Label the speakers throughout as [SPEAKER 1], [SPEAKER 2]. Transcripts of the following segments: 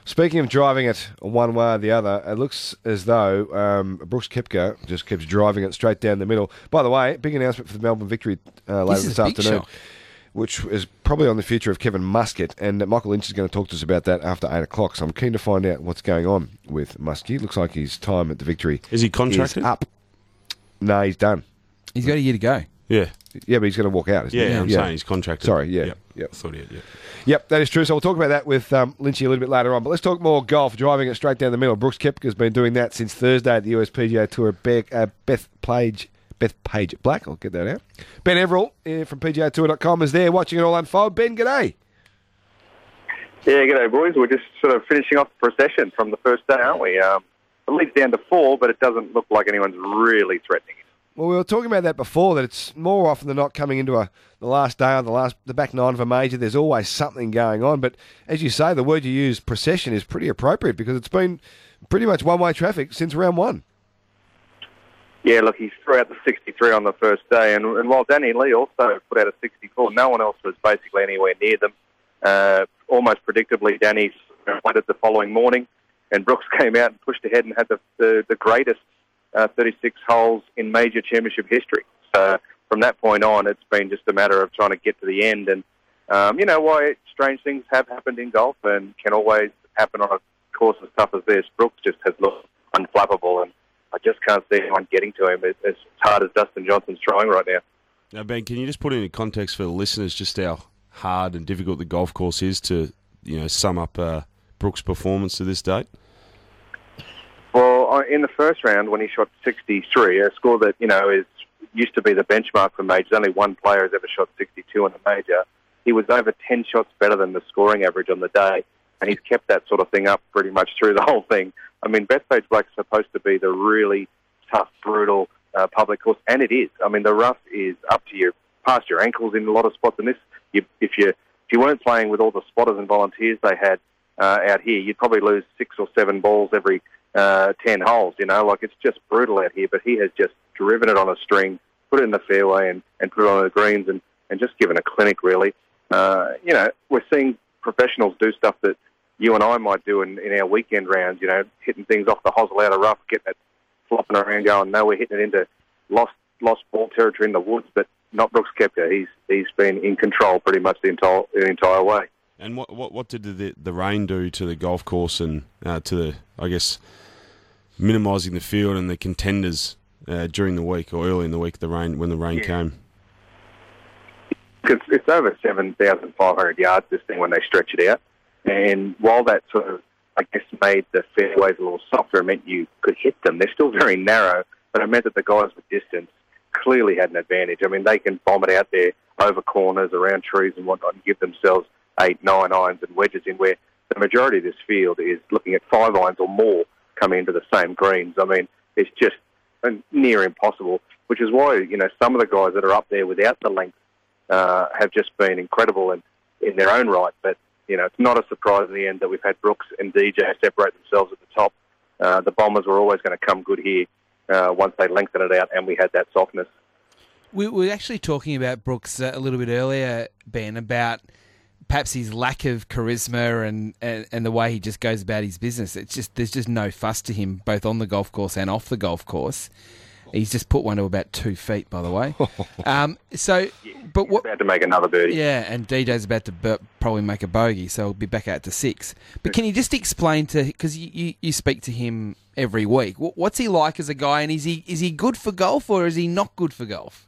[SPEAKER 1] Speaking of driving it one way or the other, it looks as though Brooks Koepka just keeps driving it straight down the middle. By the way, big announcement for the Melbourne Victory later this afternoon, which is probably on the future of Kevin Muscat, and Michael Lynch is going to talk to us about that after 8 o'clock, so I'm keen to find out what's going on with Muskie. Looks like his time at the Victory
[SPEAKER 2] is he contracted?
[SPEAKER 1] Is up. No, he's done.
[SPEAKER 3] He's got a year to go.
[SPEAKER 2] Yeah.
[SPEAKER 1] Yeah, but he's going to walk out, isn't he?
[SPEAKER 2] Yeah, I'm saying he's contracted.
[SPEAKER 1] Sorry, yeah.
[SPEAKER 2] Yep. I thought he had,
[SPEAKER 1] Yep, that is true. So we'll talk about that with Lynchy a little bit later on. But let's talk more golf, driving it straight down the middle. Brooks Koepka's been doing that since Thursday at the US PGA Tour. Beth Page Black, I'll get that out. Ben Everall from PGAtour.com is there watching it all unfold. Ben, g'day.
[SPEAKER 4] Yeah, g'day, boys. We're just sort of finishing off the procession from the first day, aren't we? It leads down to 4, but it doesn't look like anyone's really threatening it.
[SPEAKER 1] Well, we were talking about that before, that it's more often than not coming into the last day or the back 9 of a major. There's always something going on. But as you say, the word you use, procession, is pretty appropriate because it's been pretty much one-way traffic since round 1.
[SPEAKER 4] Yeah, look, he threw out the 63 on the first day, and while Danny Lee also put out a 64, no one else was basically anywhere near them. Almost predictably, Danny went it the following morning, and Brooks came out and pushed ahead and had the greatest 36 holes in major championship history. So from that point on, it's been just a matter of trying to get to the end. And you know why strange things have happened in golf and can always happen on a course as tough as this. Brooks just has looked unflappable, and I just can't see anyone getting to him as hard as Dustin Johnson's trying right now.
[SPEAKER 2] Now, Ben, can you just put into context for the listeners just how hard and difficult the golf course is to, sum up Brooks' performance to this date?
[SPEAKER 4] Well, in the first round, when he shot 63, a score that, used to be the benchmark for majors, only one player has ever shot 62 in a major, he was over 10 shots better than the scoring average on the day, and he's kept that sort of thing up pretty much through the whole thing. I mean, Bethpage Black's supposed to be the really tough, brutal public course, and it is. I mean, the rough is up to past your ankles in a lot of spots, and this, if you weren't playing with all the spotters and volunteers they had out here, you'd probably lose 6 or 7 balls every 10 holes, it's just brutal out here, but he has just driven it on a string, put it in the fairway and put it on the greens and just given a clinic, really. We're seeing professionals do stuff that you and I might do in our weekend rounds, hitting things off the hosel out of rough, getting it flopping around going, no, we're hitting it into lost ball territory in the woods, but not Brooks Koepka. He's been in control pretty much the entire way.
[SPEAKER 2] And what did the rain do to the golf course and to the, I guess, minimising the field and the contenders during the week or early in the week when the rain came?
[SPEAKER 4] It's over 7,500 yards, this thing, when they stretch it out. And while that sort of, I guess, made the fairways a little softer, it meant you could hit them. They're still very narrow, but it meant that the guys with distance clearly had an advantage. I mean, they can bomb it out there over corners, around trees and whatnot, and give themselves 8, 9 irons and wedges in, where the majority of this field is looking at 5 irons or more coming into the same greens. I mean, it's just near impossible, which is why, some of the guys that are up there without the length have just been incredible in their own right. But, it's not a surprise in the end that we've had Brooks and DJ separate themselves at the top. The Bombers were always going to come good here once they lengthened it out and we had that softness.
[SPEAKER 3] We were actually talking about Brooks a little bit earlier, Ben, about perhaps his lack of charisma and the way he just goes about his business. There's just no fuss to him, both on the golf course and off the golf course. He's just put one to about 2 feet, by the way. He's about
[SPEAKER 4] to make another birdie.
[SPEAKER 3] Yeah, and DJ's about to probably make a bogey, so he'll be back out to 6. But can you just explain because you speak to him every week, what's he like as a guy, and is he good for golf or is he not good for golf?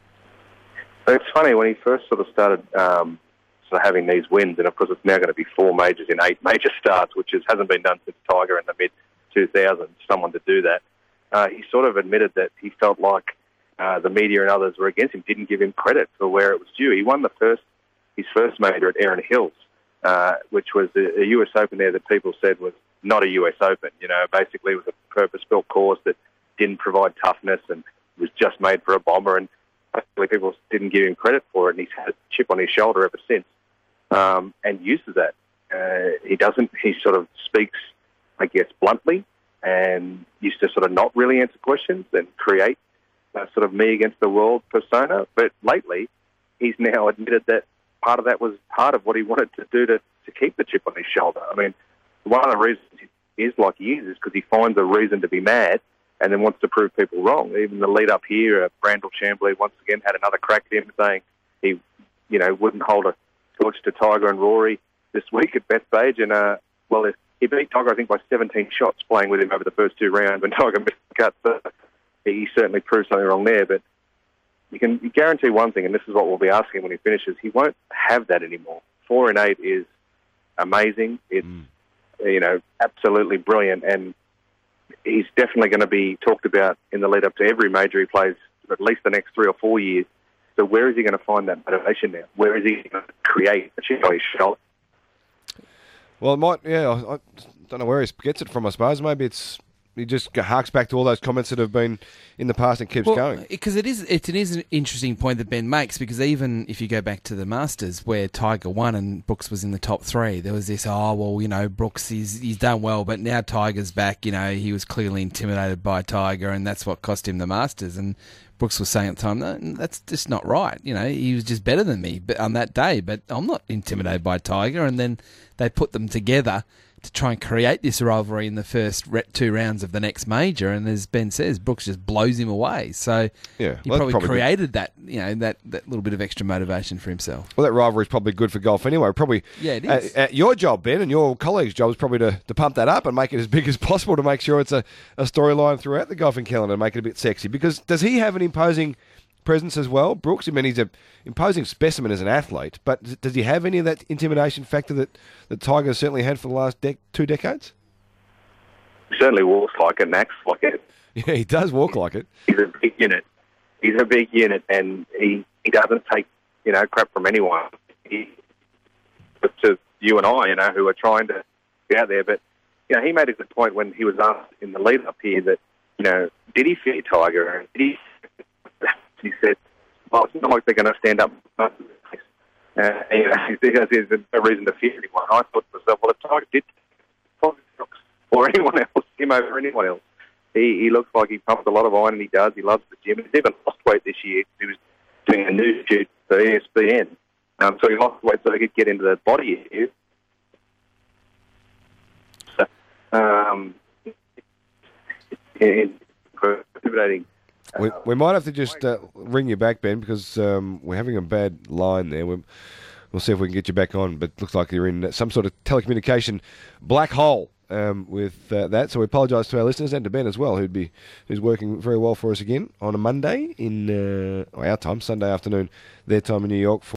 [SPEAKER 4] It's funny, when he first sort of started having these wins, and of course it's now going to be 4 majors in 8 major starts, which hasn't been done since Tiger in the mid-2000s, someone to do that. He sort of admitted that he felt like the media and others were against him, didn't give him credit for where it was due. He won his first major at Erin Hills, which was a US Open there that people said was not a US Open. Basically it was a purpose-built course that didn't provide toughness and was just made for a bomber, and basically people didn't give him credit for it, and he's had a chip on his shoulder ever since, and uses that. He sort of speaks, I guess, bluntly, and used to sort of not really answer questions and create sort of me against the world persona. But lately, he's now admitted that part of that was part of what he wanted to do to keep the chip on his shoulder. I mean, one of the reasons he is like he is because he finds a reason to be mad and then wants to prove people wrong. Even the lead up here, Randall Chambly once again had another crack at him, saying he, wouldn't hold a torch to Tiger and Rory this week at Bethpage. And, he beat Tiger, I think, by 17 shots playing with him over the first 2 rounds when Tiger missed the cut. So he certainly proved something wrong there. But you can guarantee one thing, and this is what we'll be asking when he finishes, he won't have that anymore. 4 and 8 is amazing. It's, absolutely brilliant. And he's definitely going to be talked about in the lead up to every major he plays for at least the next 3 or 4 years. So where is he going to find that motivation now? Where is he going to create a shot?
[SPEAKER 1] Well, it might, I don't know where he gets it from, I suppose. Maybe he just harks back to all those comments that have been in the past and keeps going.
[SPEAKER 3] Because it is an interesting point that Ben makes, because even if you go back to the Masters where Tiger won and Brooks was in the top 3, there was this, Brooks, he's done well, but now Tiger's back, he was clearly intimidated by Tiger and that's what cost him the Masters. And Brooks was saying at the time, no, that's just not right. He was just better than me on that day, but I'm not intimidated by Tiger. And then they put them together to try and create this rivalry in the first 2 rounds of the next major. And as Ben says, Brooks just blows him away. So he probably created that, that little bit of extra motivation for himself.
[SPEAKER 1] Well, that rivalry is probably good for golf anyway. Probably,
[SPEAKER 3] it is.
[SPEAKER 1] Your job, Ben, and your colleagues' job is probably to pump that up and make it as big as possible to make sure it's a storyline throughout the golfing calendar and make it a bit sexy. Because does he have an imposing presence as well, Brooks? I mean, he's an imposing specimen as an athlete, but does he have any of that intimidation factor that Tiger certainly had for the last 2 decades?
[SPEAKER 4] He certainly walks like it and acts like it.
[SPEAKER 1] Yeah, he does walk like it.
[SPEAKER 4] He's a big unit. And he doesn't take, crap from anyone. But to you and I, who are trying to be out there. But, he made a good point when he was asked in the lead-up here that, did he fear Tiger? And he said, it's not like they're going to stand up. There's no reason to fear anyone. I thought to myself, well, if Tiger did or anyone else, him over anyone else, he looks like he pumps a lot of iron, and he does. He loves the gym. He's even lost weight this year. He was doing a news shoot for ESPN. So he lost weight so he could get into the body issue. So, intimidating.
[SPEAKER 1] We might have to just ring you back, Ben, because we're having a bad line there. We'll see if we can get you back on, but it looks like you're in some sort of telecommunication black hole with that. So we apologise to our listeners and to Ben as well, who's working very well for us again on a Monday in our time, Sunday afternoon, their time in New York.